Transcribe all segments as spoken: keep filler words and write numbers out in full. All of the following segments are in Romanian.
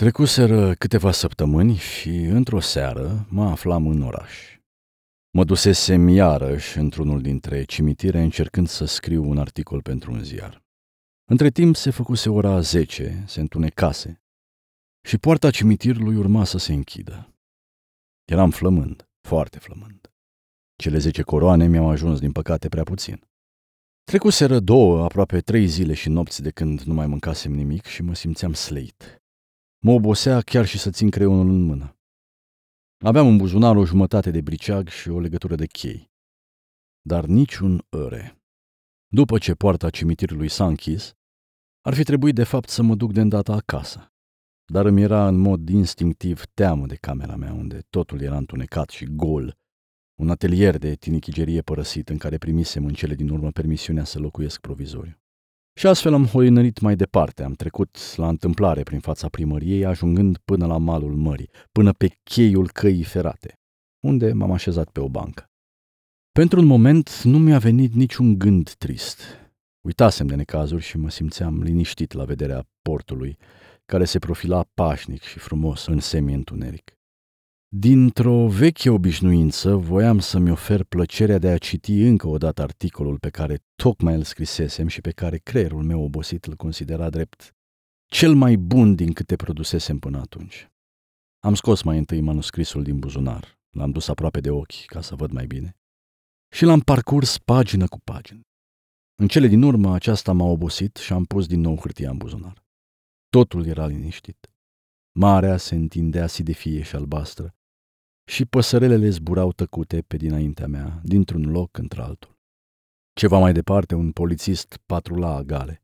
Trecuseră câteva săptămâni și, într-o seară, mă aflam în oraș. Mă dusesem iarăși într-unul dintre cimitire încercând să scriu un articol pentru un ziar. Între timp se făcuse ora zece, se întunecase și poarta cimitirului urma să se închidă. Eram flămând, foarte flămând. Cele zece coroane mi-au ajuns, din păcate, prea puțin. Trecuseră două, aproape trei zile și nopți de când nu mai mâncasem nimic și mă simțeam slăit. Mă obosea chiar și să țin creionul în mână. Aveam în buzunar o jumătate de briceag și o legătură de chei. Dar niciun ăre. După ce poarta cimitirului s-a închis, ar fi trebuit de fapt să mă duc de îndată acasă. Dar îmi era în mod instinctiv teamă de camera mea, unde totul era întunecat și gol, un atelier de tinichigerie părăsit în care primisem în cele din urmă permisiunea să locuiesc provizoriu. Și astfel am hoinărit mai departe, am trecut la întâmplare prin fața primăriei, ajungând până la malul mării, până pe cheiul căii ferate, unde m-am așezat pe o bancă. Pentru un moment nu mi-a venit niciun gând trist. Uitasem de necazuri și mă simțeam liniștit la vederea portului, care se profila pașnic și frumos în semi-întuneric. Dintr-o veche obișnuință, voiam să-mi ofer plăcerea de a citi încă o dată articolul pe care tocmai îl scrisesem și pe care creierul meu obosit îl considera drept cel mai bun din câte produsesem până atunci. Am scos mai întâi manuscrisul din buzunar, l-am dus aproape de ochi ca să văd mai bine și l-am parcurs pagină cu pagină. În cele din urmă aceasta m-a obosit și am pus din nou hârtia în buzunar. Totul era liniștit. Marea se întindea sidefie și albastră și păsărelele zburau tăcute pe dinaintea mea, dintr-un loc într-altul. Ceva mai departe, un polițist patrula agale.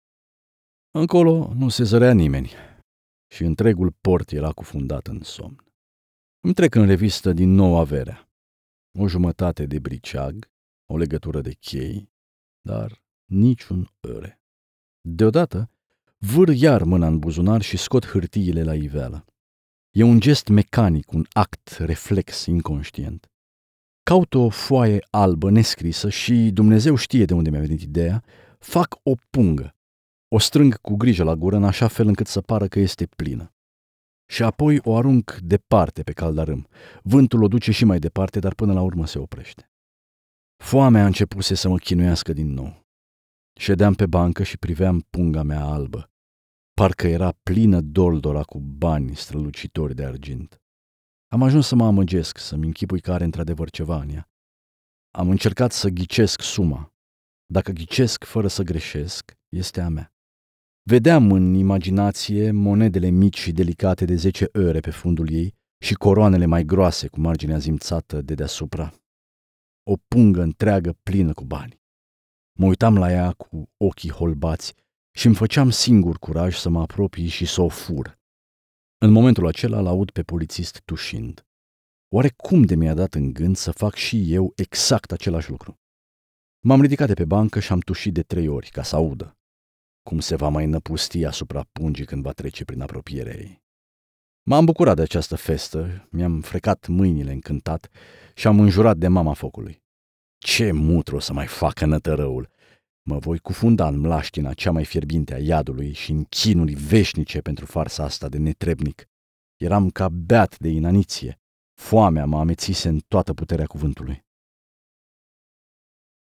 Încolo nu se zărea nimeni și întregul port era cufundat în somn. Îmi trec în revistă din nou averea. O jumătate de briceag, o legătură de chei, dar niciun ăre. Deodată vâr iar mâna în buzunar și scot hârtiile la iveală. E un gest mecanic, un act, reflex, inconștient. Caut o foaie albă nescrisă și, Dumnezeu știe de unde mi-a venit ideea, fac o pungă. O strâng cu grijă la gură în așa fel încât să pară că este plină. Și apoi o arunc departe pe caldarâm. Vântul o duce și mai departe, dar până la urmă se oprește. Foamea a începuse să mă chinuiască din nou. Ședeam pe bancă și priveam punga mea albă. Parcă era plină doldora cu bani strălucitori de argint. Am ajuns să mă amăgesc, să-mi închipui că are într-adevăr ceva în ea. Am încercat să ghicesc suma. Dacă ghicesc fără să greșesc, este a mea. Vedeam în imaginație monedele mici și delicate de zece ore pe fundul ei și coroanele mai groase cu marginea zimțată de deasupra. O pungă întreagă plină cu bani. Mă uitam la ea cu ochii holbați și îmi făceam singur curaj să mă apropii și să o fur. În momentul acela l-aud pe polițist tușind. Oare cum de mi-a dat în gând să fac și eu exact același lucru? M-am ridicat de pe bancă și am tușit de trei ori ca să audă. Cum se va mai năpusti asupra pungii când va trece prin apropierea ei. M-am bucurat de această festă, mi-am frecat mâinile încântat și am înjurat de mama focului. Ce mutru o să mai facă nătărăul! Mă voi cufunda în mlaștina cea mai fierbinte a iadului și în chinuri veșnice pentru farsa asta de netrebnic. Eram ca beat de inaniție. Foamea mă amețise în toată puterea cuvântului.